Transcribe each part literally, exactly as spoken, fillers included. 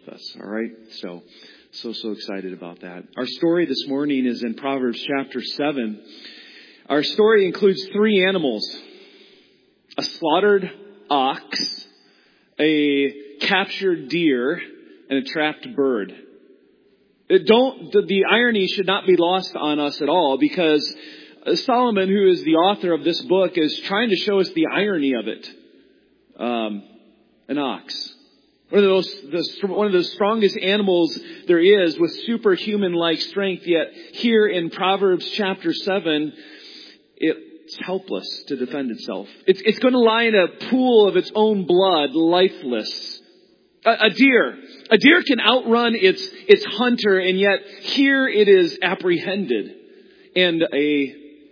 with us. All right. So, so, so excited about that. Our story this morning is in Proverbs chapter seven. Our story includes three animals: a slaughtered ox, a captured deer, and a trapped bird. It don't, the, the irony should not be lost on us at all, because Solomon, who is the author of this book, is trying to show us the irony of it. Um, an ox. One of those, the, one of the strongest animals there is, with superhuman-like strength. Yet here in Proverbs chapter seven, it's helpless to defend itself. It's, it's going to lie in a pool of its own blood, lifeless. A, a deer, a deer can outrun its its hunter, and yet here it is apprehended. And a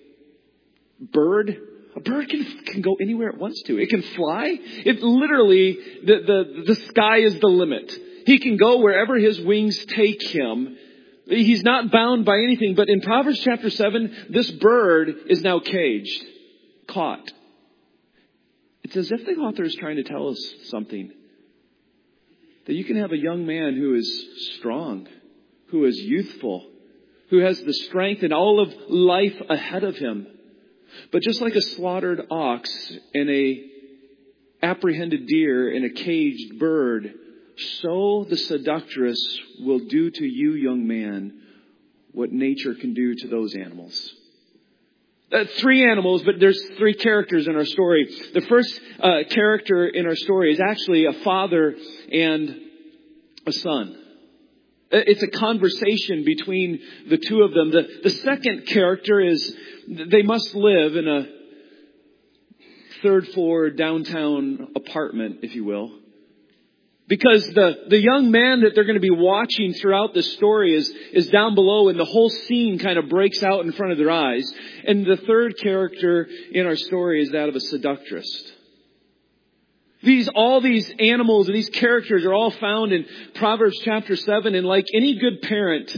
bird. A bird can, can go anywhere it wants to. It can fly. It literally, the, the, the sky is the limit. He can go wherever his wings take him. He's not bound by anything. But in Proverbs chapter seven, this bird is now caged, caught. It's as if the author is trying to tell us something. That you can have a young man who is strong, who is youthful, who has the strength and all of life ahead of him. But just like a slaughtered ox and a apprehended deer and a caged bird, so the seductress will do to you, young man, what nature can do to those animals. Uh, three animals, but there's three characters in our story. The first uh, character in our story is actually a father and a son. It's a conversation between the two of them. The, the second character is they must live in a third floor downtown apartment, if you will. Because the, the young man that they're going to be watching throughout the story is, is down below, and the whole scene kind of breaks out in front of their eyes. And the third character in our story is that of a seductress. These, all these animals and these characters are all found in Proverbs chapter seven. And like any good parent,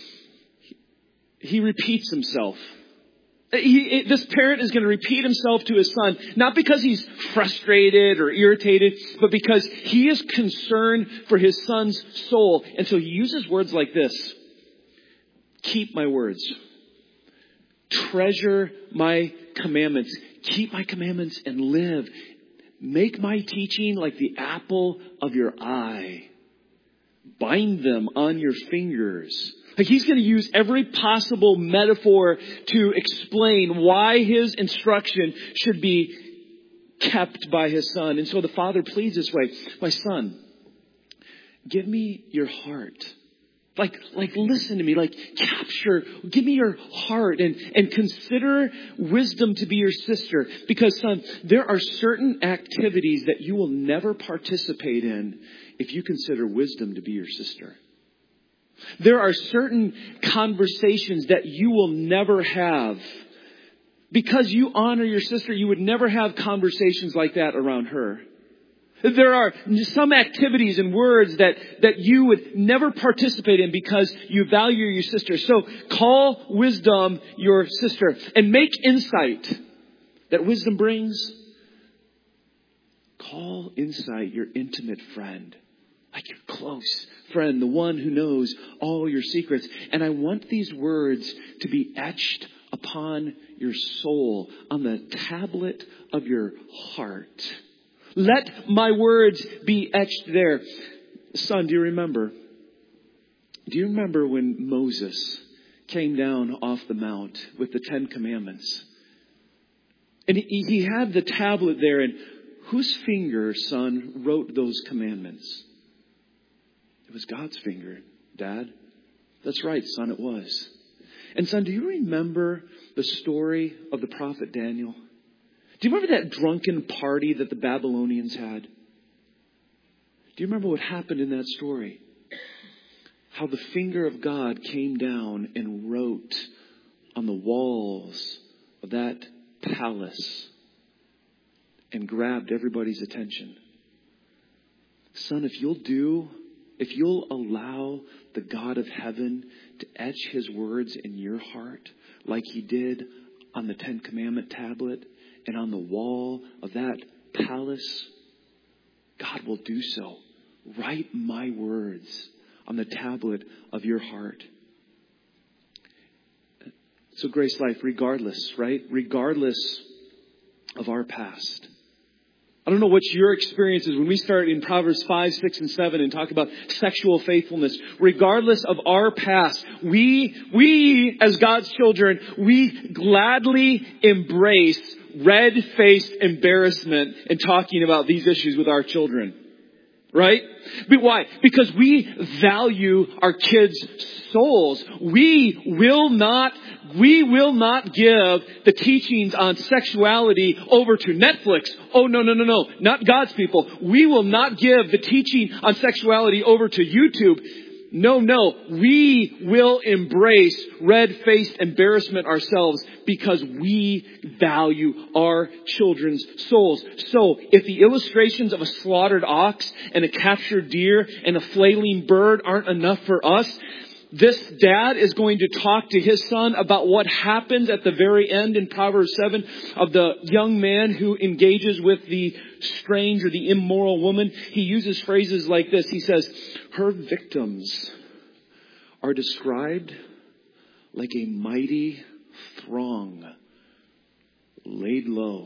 he repeats himself. He, this parent is going to repeat himself to his son, not because he's frustrated or irritated, but because he is concerned for his son's soul. And so he uses words like this: keep my words, treasure my commandments, keep my commandments and live. Make my teaching like the apple of your eye. Bind them on your fingers. Like he's going to use every possible metaphor to explain why his instruction should be kept by his son. And so the father pleads this way: my son, give me your heart. Like, like, listen to me, like, capture, give me your heart and, and consider wisdom to be your sister. Because, son, there are certain activities that you will never participate in if you consider wisdom to be your sister. There are certain conversations that you will never have. Because you honor your sister, you would never have conversations like that around her. There are some activities and words that, that you would never participate in because you value your sister. So call wisdom your sister, and make insight that wisdom brings. Call insight your intimate friend, like your close friend, the one who knows all your secrets. And I want these words to be etched upon your soul, on the tablet of your heart. Let my words be etched there. Son, do you remember? Do you remember when Moses came down off the mount with the Ten Commandments? And he, he had the tablet there, and whose finger, son, wrote those commandments? It was God's finger, Dad. That's right, son, it was. And son, do you remember the story of the prophet Daniel? Do you remember that drunken party that the Babylonians had? Do you remember what happened in that story? How the finger of God came down and wrote on the walls of that palace and grabbed everybody's attention. Son, if you'll do, if you'll allow the God of heaven to etch his words in your heart like he did on the Ten Commandment tablet, and on the wall of that palace, God will do so Write my words on the tablet of your heart. So Grace Life, regardless, right? Regardless of our past. I don't know what your experience is when we start in Proverbs five, six, and seven and talk about sexual faithfulness. Regardless of our past, we, we as God's children, we gladly embrace red-faced embarrassment in talking about these issues with our children. Right? But why? Because we value our kids' souls. We will not, we will not give the teachings on sexuality over to Netflix. Oh, no, no, no, no. Not God's people. We will not give the teaching on sexuality over to YouTube. No, no. We will embrace red-faced embarrassment ourselves because we value our children's souls. So, if the illustrations of a slaughtered ox and a captured deer and a flailing bird aren't enough for us, this dad is going to talk to his son about what happens at the very end in Proverbs seven of the young man who engages with the strange or the immoral woman. He uses phrases like this. He says, her victims are described like a mighty throng laid low.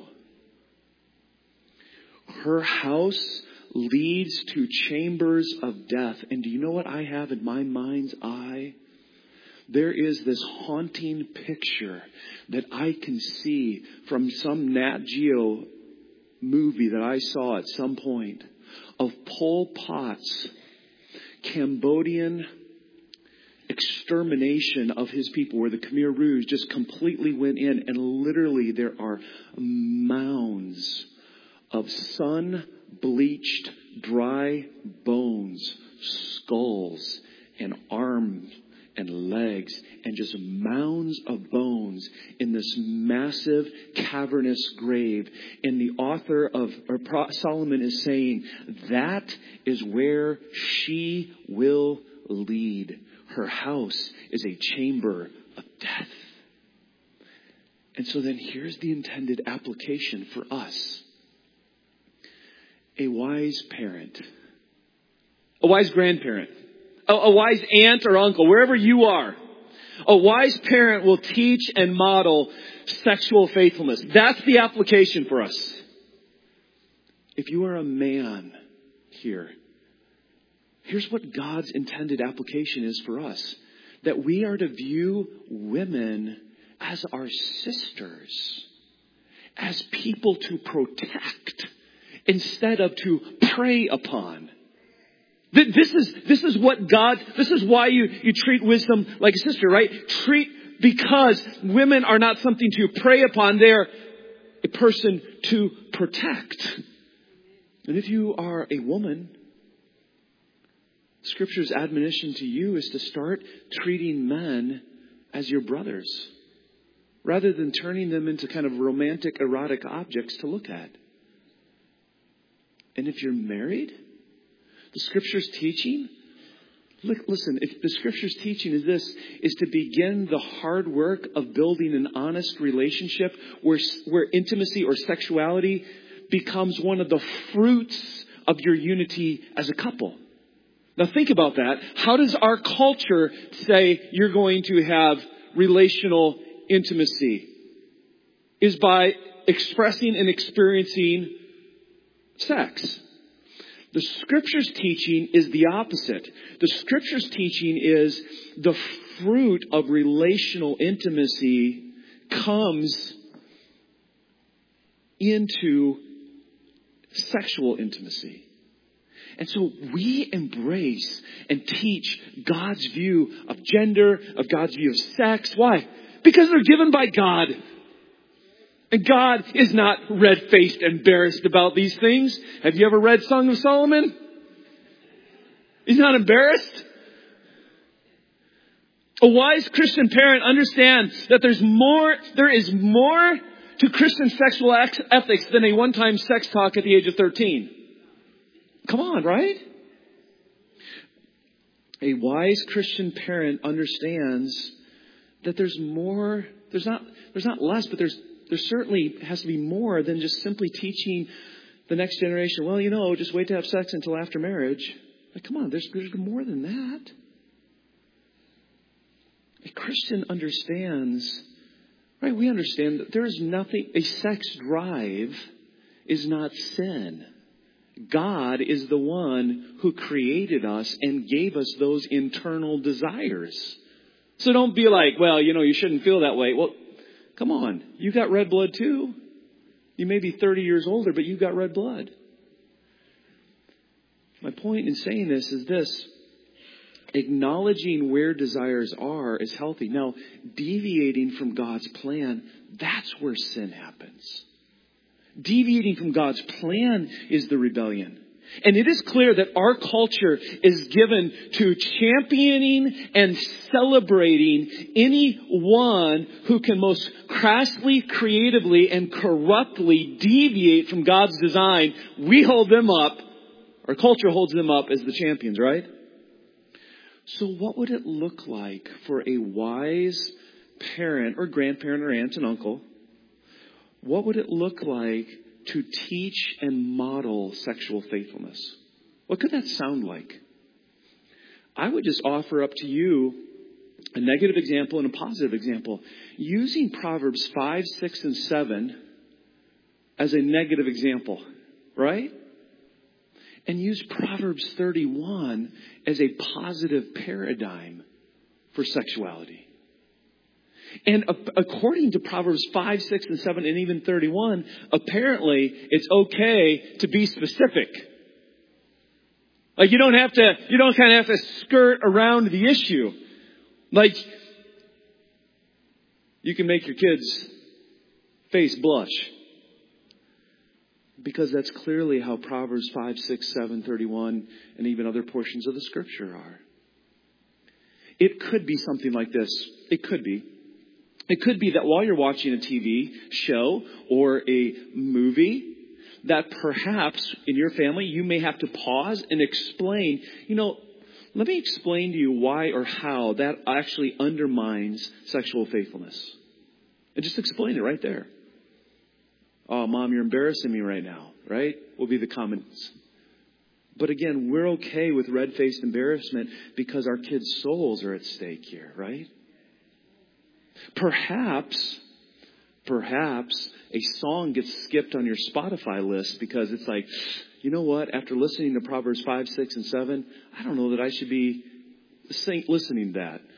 Her house leads to chambers of death. And do you know what I have in my mind's eye? There is this haunting picture that I can see from some Nat Geo movie that I saw at some point of Pol Pot's Cambodian extermination of his people, where the Khmer Rouge just completely went in, and literally there are mounds of sun-bleached, dry bones, skulls, and arms and legs, and just mounds of bones in this massive cavernous grave. And the author of, or Solomon is saying, that is where she will lead. Her house is a chamber of death. And so then here's the intended application for us. A wise parent, a wise grandparent, a, a wise aunt or uncle, wherever you are, a wise parent will teach and model sexual faithfulness. That's the application for us. If you are a man here, here's what God's intended application is for us. That we are to view women as our sisters, as people to protect instead of to prey upon. This is, this is what God, this is why you, you treat wisdom like a sister, right? Treat, because women are not something to prey upon. They're a person to protect. And if you are a woman, Scripture's admonition to you is to start treating men as your brothers, rather than turning them into kind of romantic, erotic objects to look at. And if you're married, the Scripture's teaching, look, listen, if the Scripture's teaching is this, is to begin the hard work of building an honest relationship where, where intimacy or sexuality becomes one of the fruits of your unity as a couple. Now think about that. How does our culture say you're going to have relational intimacy? Is by expressing and experiencing sex. The Scripture's teaching is the opposite. The Scripture's teaching is the fruit of relational intimacy comes into sexual intimacy. And so we embrace and teach God's view of gender, of God's view of sex. Why? Because they're given by God. And God is not red-faced, embarrassed about these things. Have you ever read Song of Solomon? He's not embarrassed. A wise Christian parent understands that there's more, there is more to Christian sexual ethics than a one-time sex talk at the age of thirteen. Come on, right? A wise Christian parent understands that there's more, there's not, there's not less, but there's, there certainly has to be more than just simply teaching the next generation, well, you know, just wait to have sex until after marriage. Like, come on, there's, there's more than that. A Christian understands, right? We understand that there is nothing, a sex drive is not sin. God is the one who created us and gave us those internal desires. So don't be like, well, you know, you shouldn't feel that way. Well, come on. You got red blood too. You may be thirty years older, but you got red blood. My point in saying this is this. Acknowledging where desires are is healthy. Now, deviating from God's plan, that's where sin happens. Deviating from God's plan is the rebellion. And it is clear that our culture is given to championing and celebrating anyone who can most crassly, creatively, and corruptly deviate from God's design. We hold them up. Our culture holds them up as the champions, right? So what would it look like for a wise parent or grandparent or aunt and uncle? What would it look like to teach and model sexual faithfulness? What could that sound like? I would just offer up to you a negative example and a positive example. Using Proverbs five, six, and seven as a negative example, right? And use Proverbs thirty-one as a positive paradigm for sexuality. And according to Proverbs five, six, and seven, and even thirty-one, apparently it's okay to be specific. Like you don't have to, you don't kind of have to skirt around the issue. Like you can make your kids' face blush. Because that's clearly how Proverbs five, six, seven, thirty-one, and even other portions of the scripture are. It could be something like this. It could be. It could be that while you're watching a T V show or a movie, that perhaps in your family you may have to pause and explain, you know, let me explain to you why or how that actually undermines sexual faithfulness. And just explain it right there. Oh, Mom, you're embarrassing me right now, right? Will be the comments. But again, we're okay with red-faced embarrassment because our kids' souls are at stake here, right? Perhaps, perhaps a song gets skipped on your Spotify list because it's like, you know what? After listening to Proverbs five, six, and seven, I don't know that I should be listening to that.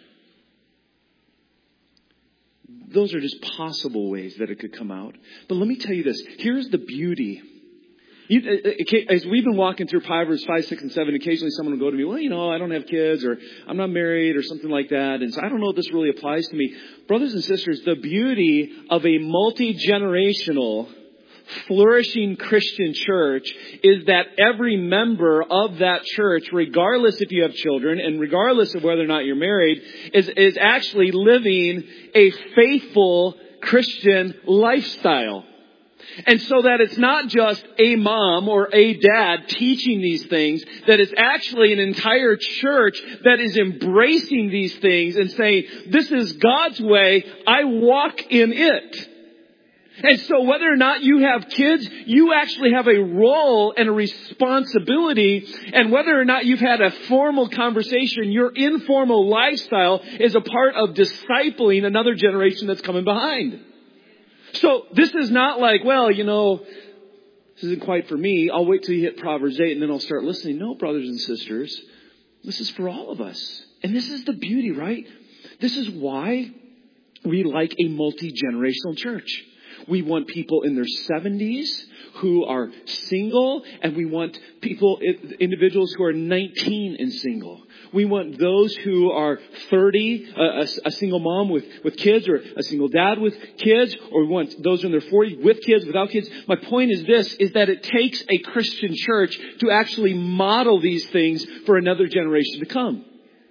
Those are just possible ways that it could come out. But let me tell you this. Here's the beauty. You, as we've been walking through Proverbs five, six, and seven, occasionally someone will go to me, well, you know, I don't have kids or I'm not married or something like that. And so I don't know if this really applies to me. Brothers and sisters, the beauty of a multi-generational, flourishing Christian church is that every member of that church, regardless if you have children and regardless of whether or not you're married, is, is actually living a faithful Christian lifestyle. And so that it's not just a mom or a dad teaching these things, that it's actually an entire church that is embracing these things and saying, this is God's way, I walk in it. And so whether or not you have kids, you actually have a role and a responsibility. And whether or not you've had a formal conversation, your informal lifestyle is a part of discipling another generation that's coming behind. So this is not like, well, you know, this isn't quite for me. I'll wait till you hit Proverbs eight and then I'll start listening. No, brothers and sisters, this is for all of us. And this is the beauty, right? This is why we like a multi-generational church. We want people in their seventies who are single, and we want people, individuals who are nineteen and single. We want those who are thirty, a, a single mom with, with kids, or a single dad with kids, or we want those in their forties with kids, without kids. My point is this, is that it takes a Christian church to actually model these things for another generation to come.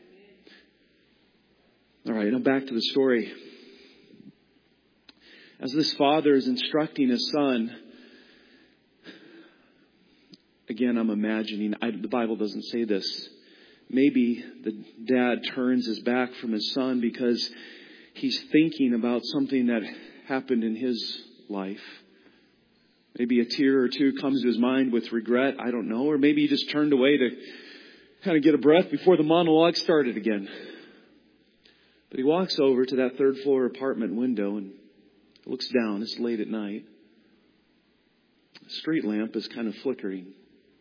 All right, now back to the story. As this father is instructing his son, again, I'm imagining, I, the Bible doesn't say this. Maybe the dad turns his back from his son because he's thinking about something that happened in his life. Maybe a tear or two comes to his mind with regret. I don't know. Or maybe he just turned away to kind of get a breath before the monologue started again. But he walks over to that third floor apartment window and looks down. It's late at night. The street lamp is kind of flickering.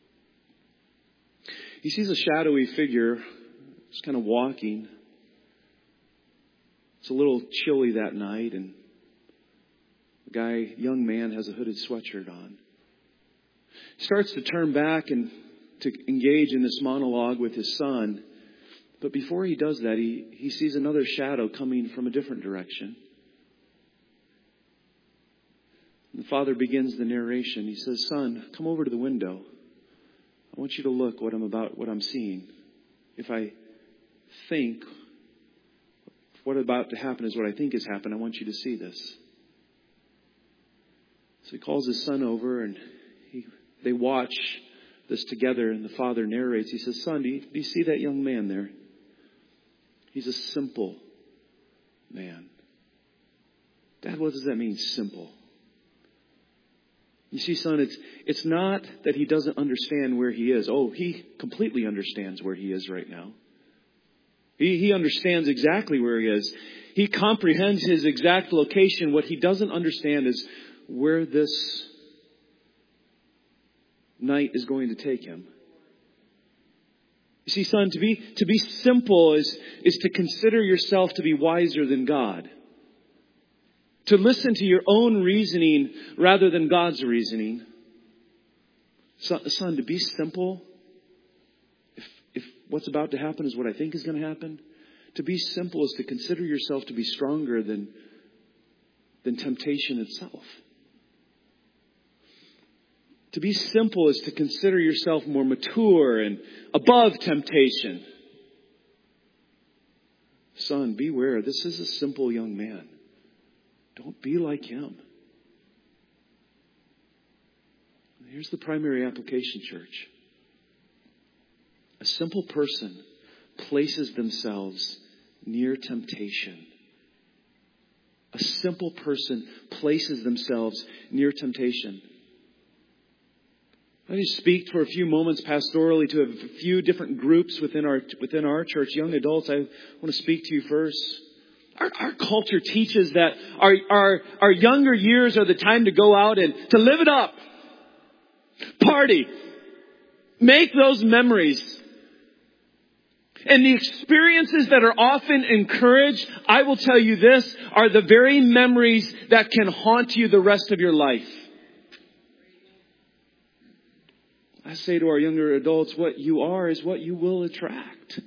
He sees a shadowy figure just kind of walking. It's a little chilly that night, and the guy, young man, has a hooded sweatshirt on. He starts to turn back and to engage in this monologue with his son. But before he does that, he, he sees another shadow coming from a different direction. And the father begins the narration. He says, "Son, come over to the window. I want you to look what I'm about, what I'm seeing. If I think what about to happen is what I think has happened, I want you to see this." So he calls his son over, and he, they watch this together, and the father narrates. He says, "Son, do you, do you see that young man there? He's a simple man." "Dad, what does that mean, simple?" "You see, son, it's it's not that he doesn't understand where he is. Oh, he completely understands where he is right now. He, he understands exactly where he is. He comprehends his exact location. What he doesn't understand is where this night is going to take him. You see, son, to be to be simple is, is to consider yourself to be wiser than God. To listen to your own reasoning rather than God's reasoning. Son, son to be simple, if, if what's about to happen is what I think is going to happen, to be simple is to consider yourself to be stronger than, than temptation itself. To be simple is to consider yourself more mature and above temptation. Son, beware. This is a simple young man. Don't be like him. Here's the primary application, church. A simple person places themselves near temptation. A simple person places themselves near temptation. I just speak for a few moments pastorally to a few different groups within our within our church. Young adults, I want to speak to you first. Our, our culture teaches that our, our, our younger years are the time to go out and to live it up. Party. Make those memories. And the experiences that are often encouraged, I will tell you this, are the very memories that can haunt you the rest of your life. I say to our younger adults, what you are is what you will attract.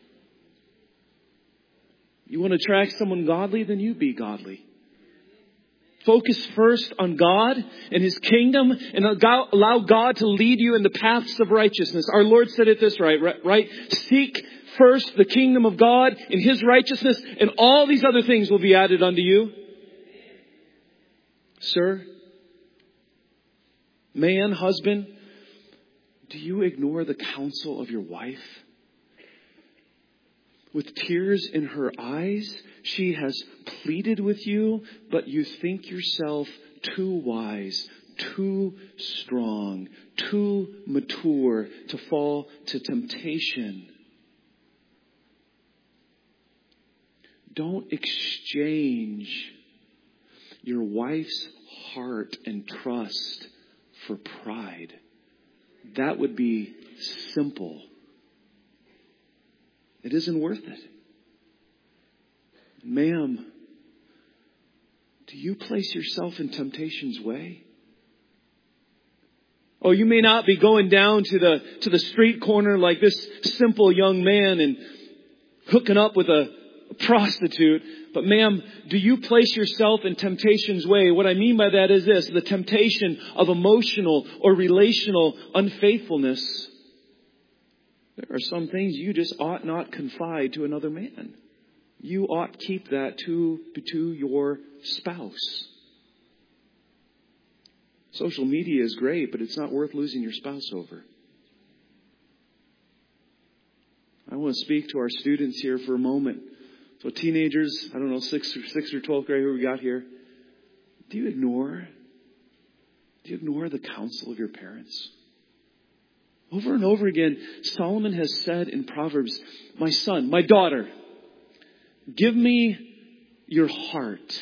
You want to attract someone godly, then you be godly. Focus first on God and His kingdom and allow God to lead you in the paths of righteousness. Our Lord said it this right, right? Seek first the kingdom of God and His righteousness, and all these other things will be added unto you. Sir, man, husband, do you ignore the counsel of your wife? With tears in her eyes, she has pleaded with you, but you think yourself too wise, too strong, too mature to fall to temptation. Don't exchange your wife's heart and trust for pride. That would be simple. It isn't worth it. Ma'am, do you place yourself in temptation's way? Oh, you may not be going down to the to the street corner like this simple young man and hooking up with a, a prostitute. But ma'am, do you place yourself in temptation's way? What I mean by that is this, the temptation of emotional or relational unfaithfulness. There are some things you just ought not confide to another man. You ought to keep that to, to your spouse. Social media is great, but it's not worth losing your spouse over. I want to speak to our students here for a moment. So teenagers, I don't know, sixth or sixth or twelfth grade, who we got here. Do you ignore? Do you ignore the counsel of your parents? Over and over again, Solomon has said in Proverbs, my son, my daughter, give me your heart.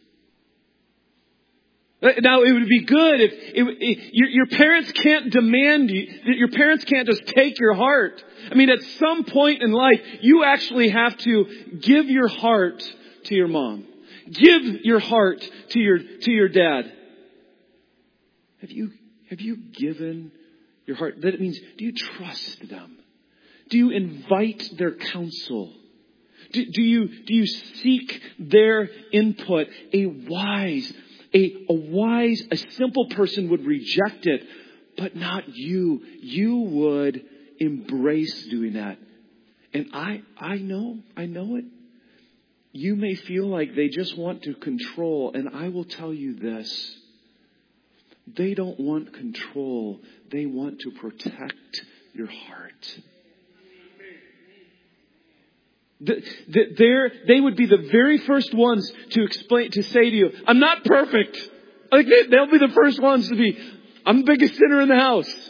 Now, it would be good if, if, if your, your parents can't demand you, your parents can't just take your heart. I mean, at some point in life, you actually have to give your heart to your mom. Give your heart to your, to your dad. Have you, have you given your heart? That means, do you trust them? Do you invite their counsel? Do, do you, do you seek their input? A wise, a, a wise, a simple person would reject it, but not you. You would embrace doing that. And I, I know, I know it. You may feel like they just want to control, and I will tell you this. They don't want control. They want to protect your heart. The, the, they would be the very first ones to explain, to say to you, I'm not perfect. Like they, they'll be the first ones to be, I'm the biggest sinner in the house.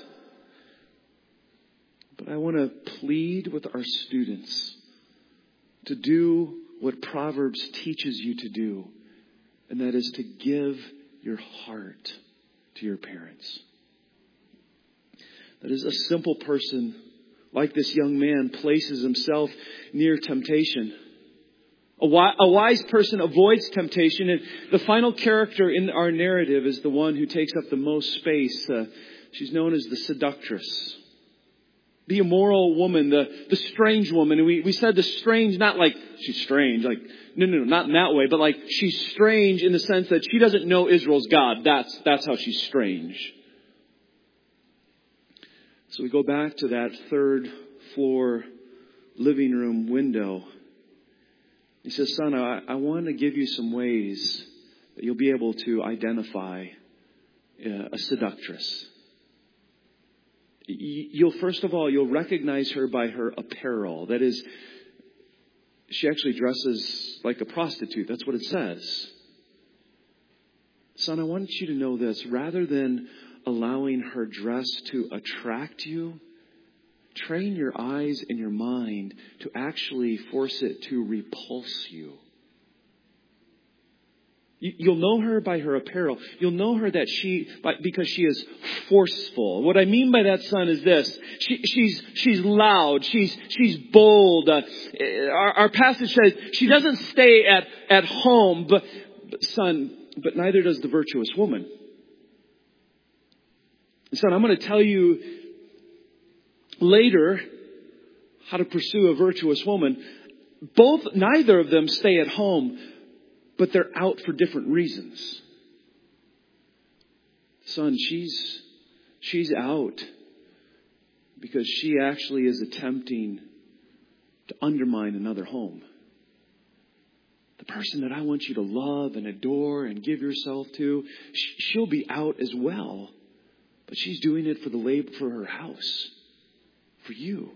But I want to plead with our students to do what Proverbs teaches you to do. And that is to give your heart to your parents. That is a simple person, like this young man, places himself near temptation. A wise person avoids temptation. And the final character in our narrative is the one who takes up the most space. Uh, she's known as the seductress. The immoral woman, the, the strange woman. And we, we said the strange, not like she's strange, like, no, no, no, not in that way, but like she's strange in the sense that she doesn't know Israel's God. That's, that's how she's strange. So we go back to that third floor living room window. He says, son, I, I want to give you some ways that you'll be able to identify a seductress. You'll, first of all, you'll recognize her by her apparel. That is, she actually dresses like a prostitute. That's what it says. Son, I want you to know this. Rather than allowing her dress to attract you, train your eyes and your mind to actually force it to repulse you. You'll know her by her apparel. You'll know her that she, because she is forceful. What I mean by that, son, is this. She, she's, she's loud. She's, she's bold. Uh, our, our passage says she doesn't stay at, at home, but, but son, but neither does the virtuous woman. Son, I'm going to tell you later how to pursue a virtuous woman. Both, neither of them stay at home, but they're out for different reasons. Son, she's, she's out because she actually is attempting to undermine another home. The person that I want you to love and adore and give yourself to, she'll be out as well. But she's doing it for the labor, for her house, for you.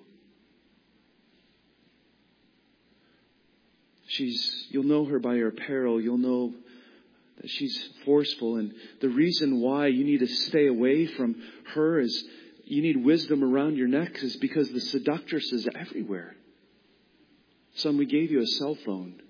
She's, you'll know her by her apparel. You'll know that she's forceful. And the reason why you need to stay away from her is you need wisdom around your neck is because the seductress is everywhere. Son, we gave you a cell phone.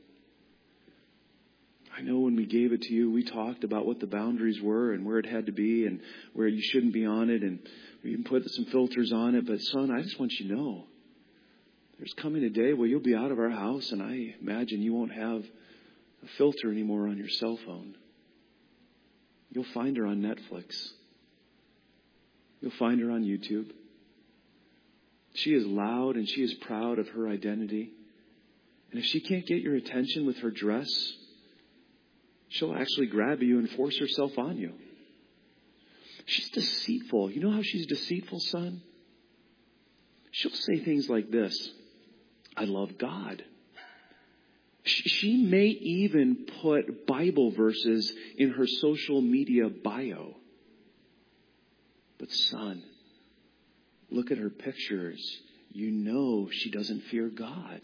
I know when we gave it to you, we talked about what the boundaries were and where it had to be and where you shouldn't be on it. And we even put some filters on it. But son, I just want you to know, there's coming a day where you'll be out of our house and I imagine you won't have a filter anymore on your cell phone. You'll find her on Netflix. You'll find her on YouTube. She is loud and she is proud of her identity. And if she can't get your attention with her dress, she'll actually grab you and force herself on you. She's deceitful. You know how she's deceitful, son? She'll say things like this. I love God. She may even put Bible verses in her social media bio. But son, look at her pictures. You know she doesn't fear God.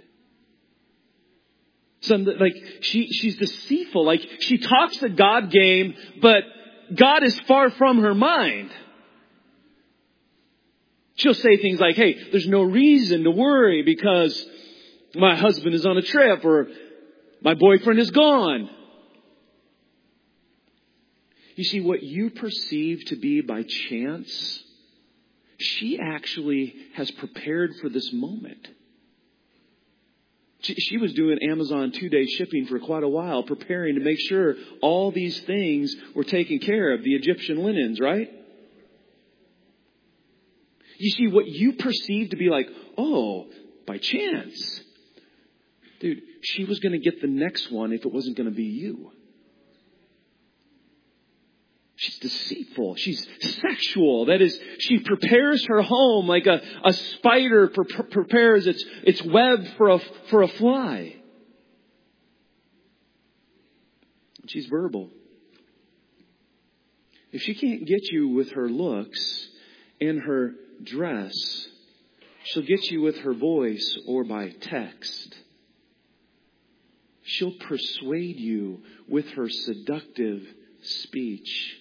Son, like she, she's deceitful. Like she talks the God game, but God is far from her mind. She'll say things like, hey, there's no reason to worry because my husband is on a trip or my boyfriend is gone. You see, what you perceive to be by chance, she actually has prepared for this moment. She, she was doing Amazon two-day shipping for quite a while, preparing to make sure all these things were taken care of, the Egyptian linens, right? You see, what you perceive to be like, oh, by chance. Dude, she was going to get the next one if it wasn't going to be you. She's deceitful. She's sexual. That is, she prepares her home like a, a spider pre- prepares its, its web for a, for a fly. She's verbal. If she can't get you with her looks and her dress, she'll get you with her voice or by text. She'll persuade you with her seductive speech.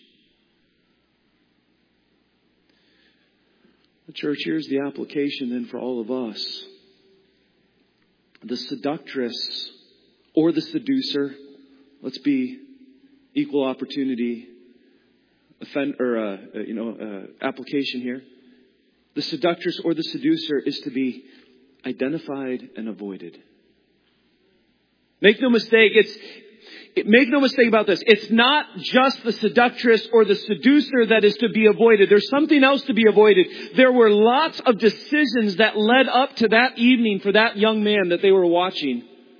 Church, here's the application then for all of us. The seductress or the seducer, let's be equal opportunity offend or uh, you know uh, application here. The seductress or the seducer is to be identified and avoided. Make no mistake, it's Make no mistake about this. It's not just the seductress or the seducer that is to be avoided. There's something else to be avoided. There were lots of decisions that led up to that evening for that young man that they were watching.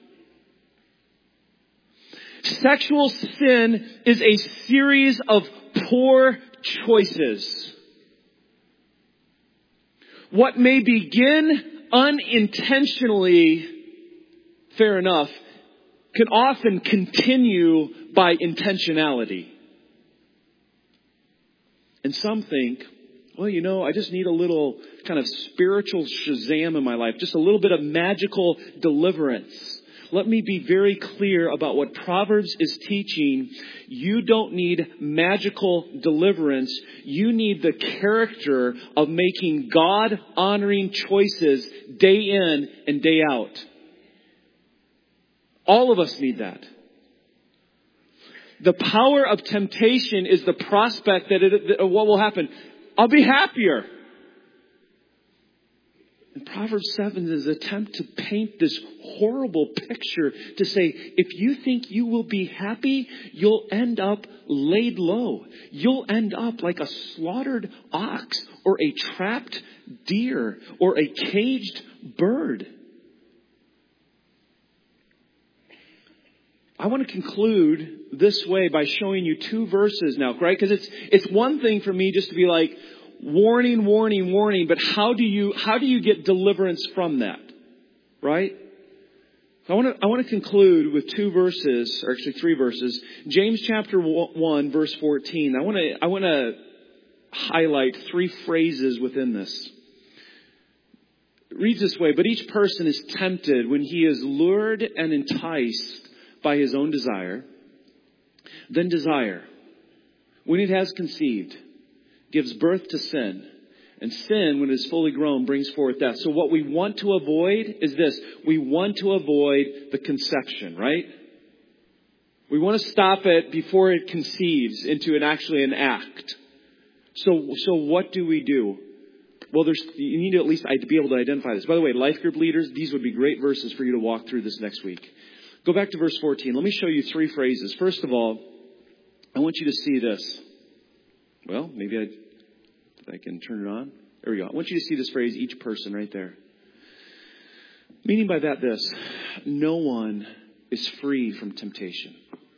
Sexual sin is a series of poor choices. What may begin unintentionally, fair enough, can often continue by intentionality. And some think, well, you know, I just need a little kind of spiritual Shazam in my life, just a little bit of magical deliverance. Let me be very clear about what Proverbs is teaching. You don't need magical deliverance. You need the character of making God-honoring choices day in and day out. All of us need that. The power of temptation is the prospect that, it, that what will happen. I'll be happier. And Proverbs seven is an attempt to paint this horrible picture to say, if you think you will be happy, you'll end up laid low. You'll end up like a slaughtered ox or a trapped deer or a caged bird. I want to conclude this way by showing you two verses now, right? Because it's it's one thing for me just to be like, warning, warning, warning, but how do you how do you get deliverance from that? Right? I want to I want to conclude with two verses, or actually three verses. James chapter one, verse fourteen. I want to I want to highlight three phrases within this. It reads this way, but each person is tempted when he is lured and enticed by his own desire. Then desire, when it has conceived, gives birth to sin. And sin, when it is fully grown, brings forth death. So what we want to avoid is this. We want to avoid the conception, right? We want to stop it before it conceives into an actually an act. So, so what do we do? Well, there's, you need to at least be able to identify this. By the way, life group leaders, these would be great verses for you to walk through this next week. Go back to verse fourteen. Let me show you three phrases. First of all, I want you to see this. Well, maybe I, I can turn it on. There we go. I want you to see this phrase, each person, right there. Meaning by that this, no one is free from temptation.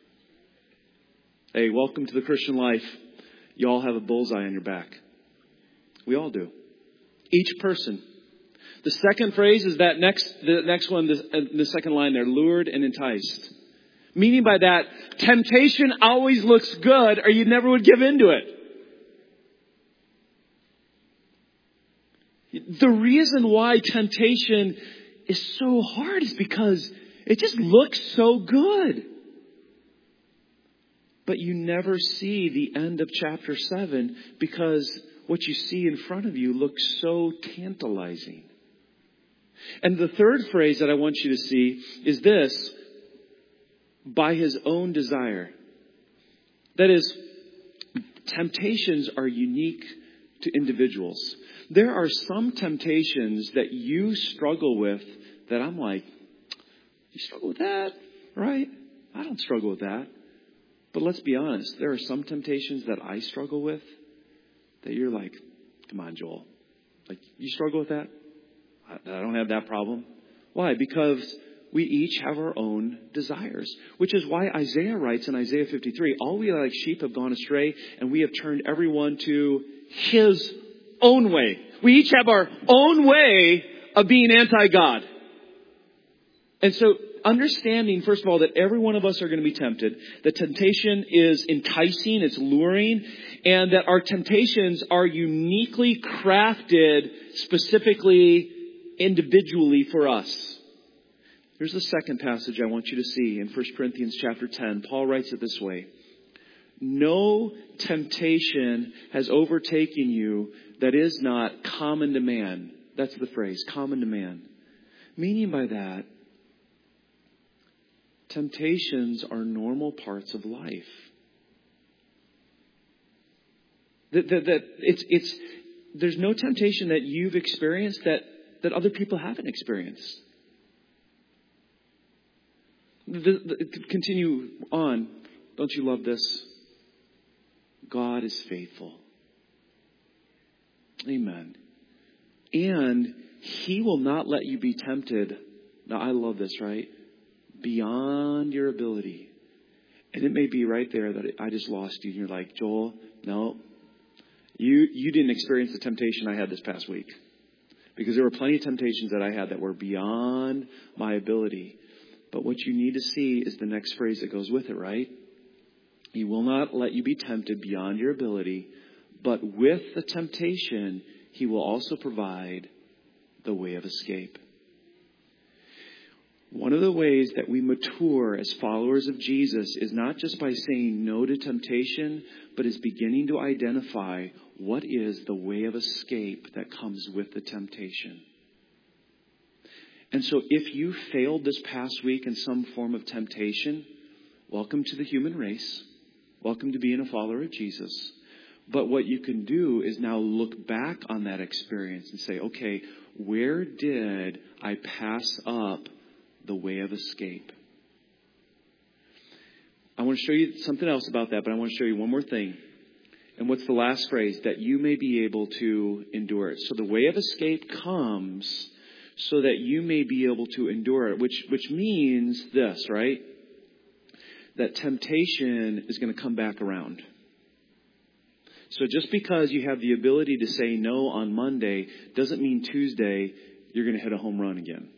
Hey, welcome to the Christian life. You all have a bullseye on your back. We all do. Each person. The second phrase is that next, the next one, the, the second line there, lured and enticed. Meaning by that, temptation always looks good or you never would give into it. The reason why temptation is so hard is because it just looks so good. But you never see the end of chapter seven because what you see in front of you looks so tantalizing. And the third phrase that I want you to see is this: by his own desire. That is, temptations are unique to individuals. There are some temptations that you struggle with that I'm like, you struggle with that, right? I don't struggle with that. But let's be honest, there are some temptations that I struggle with that you're like, come on, Joel. Like, you struggle with that? I, I don't have that problem. Why? Because we each have our own desires, which is why Isaiah writes in Isaiah fifty-three, all we like sheep have gone astray, and we have turned everyone to his own way. We each have our own way of being anti-God. And so understanding, first of all, that every one of us are going to be tempted, that temptation is enticing, it's luring, and that our temptations are uniquely crafted specifically, individually for us. Here's the second passage I want you to see in First Corinthians chapter ten. Paul writes it this way: no temptation has overtaken you that is not common to man. That's the phrase, common to man. Meaning by that, temptations are normal parts of life. That, that, that it's, it's, there's no temptation that you've experienced that, that other people haven't experienced. The, the, continue on. Don't you love this? God is faithful. Amen. And he will not let you be tempted. Now, I love this, right? Beyond your ability. And it may be right there that I just lost you. And you're like, Joel, no. You, you didn't experience the temptation I had this past week. Because there were plenty of temptations that I had that were beyond my ability. But what you need to see is the next phrase that goes with it, right? He will not let you be tempted beyond your ability, but with the temptation, he will also provide the way of escape. One of the ways that we mature as followers of Jesus is not just by saying no to temptation, but is beginning to identify what is the way of escape that comes with the temptation. And so if you failed this past week in some form of temptation, welcome to the human race. Welcome to being a follower of Jesus. But what you can do is now look back on that experience and say, okay, where did I pass up the way of escape? I want to show you something else about that, but I want to show you one more thing. And what's the last phrase? That you may be able to endure it. So the way of escape comes so that you may be able to endure it, which, which means this, right? That temptation is going to come back around. So just because you have the ability to say no on Monday doesn't mean Tuesday you're going to hit a home run again.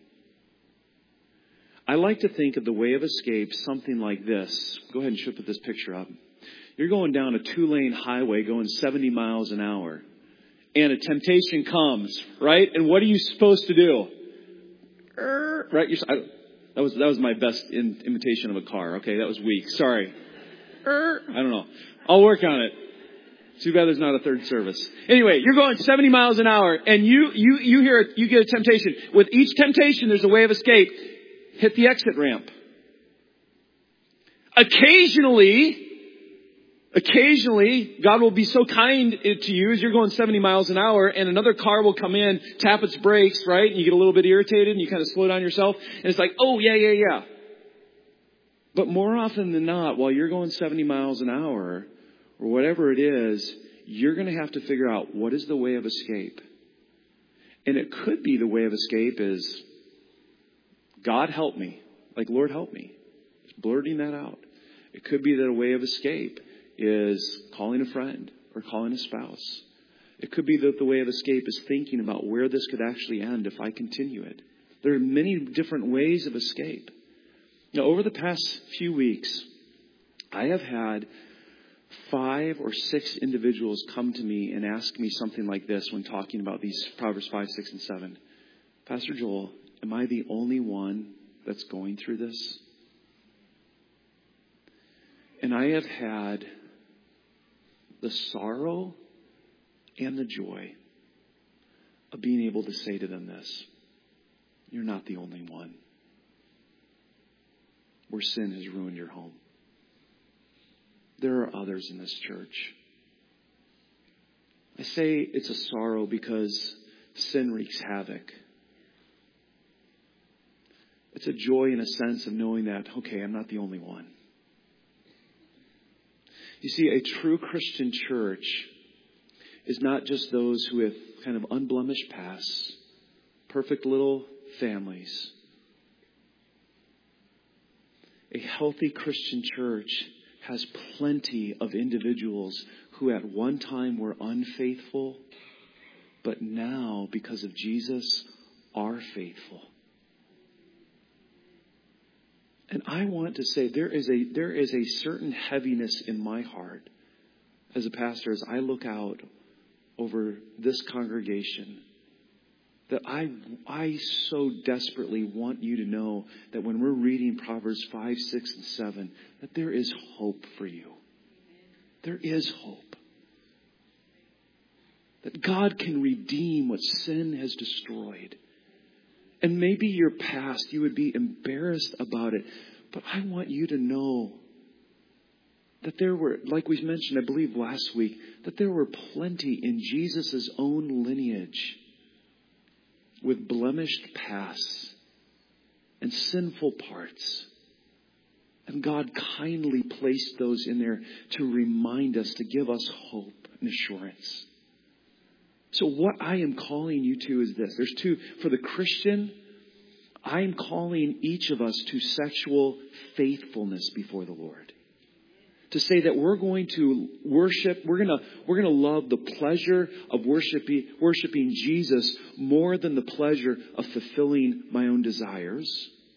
I like to think of the way of escape something like this. Go ahead and put this picture up. You're going down a two-lane highway going seventy miles an hour. And a temptation comes, right? And what are you supposed to do? Right? You're, I, that was that was my best in, imitation of a car. Okay, that was weak. Sorry. I don't know. I'll work on it. Too bad there's not a third service. Anyway, you're going seventy miles an hour, and you you you hear you get a temptation. With each temptation, there's a way of escape. Hit the exit ramp. Occasionally. Occasionally, God will be so kind to you as you're going seventy miles an hour and another car will come in, tap its brakes, right? And you get a little bit irritated and you kind of slow down yourself. And it's like, oh, yeah, yeah, yeah. But more often than not, while you're going seventy miles an hour or whatever it is, you're going to have to figure out what is the way of escape. And it could be the way of escape is, God help me. Like, Lord help me. Just blurting that out. It could be that a way of escape is calling a friend or calling a spouse. It could be that the way of escape is thinking about where this could actually end if I continue it. There are many different ways of escape. Now, over the past few weeks, I have had five or six individuals come to me and ask me something like this when talking about these Proverbs five, six, and seven. Pastor Joel, am I the only one that's going through this? And I have had the sorrow and the joy of being able to say to them this: you're not the only one where sin has ruined your home. There are others in this church. I say it's a sorrow because sin wreaks havoc. It's a joy in a sense of knowing that, okay, I'm not the only one. You see, a true Christian church is not just those who have kind of unblemished pasts, perfect little families. A healthy Christian church has plenty of individuals who at one time were unfaithful, but now, because of Jesus, are faithful. And I want to say there is a there is a certain heaviness in my heart as a pastor as I look out over this congregation, that I I so desperately want you to know that when we're reading Proverbs five, six, and seven, that there is hope for you. There is hope. That God can redeem what sin has destroyed. And maybe your past, you would be embarrassed about it. But I want you to know that there were, like we mentioned, I believe last week, that there were plenty in Jesus' own lineage with blemished pasts and sinful parts. And God kindly placed those in there to remind us, to give us hope and assurance. So what I am calling you to is this. There's two. For the Christian, I'm calling each of us to sexual faithfulness before the Lord. To say that we're going to worship, we're going to we're going to love the pleasure of worshiping worshiping Jesus more than the pleasure of fulfilling my own desires.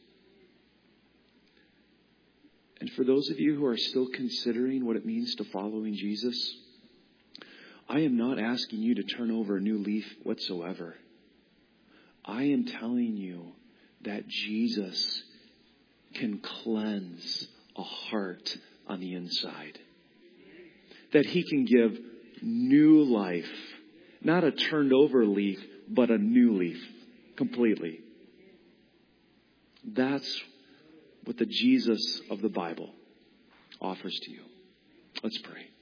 And for those of you who are still considering what it means to following Jesus, I am not asking you to turn over a new leaf whatsoever. I am telling you that Jesus can cleanse a heart on the inside. That He can give new life. Not a turned over leaf, but a new leaf. Completely. That's what the Jesus of the Bible offers to you. Let's pray.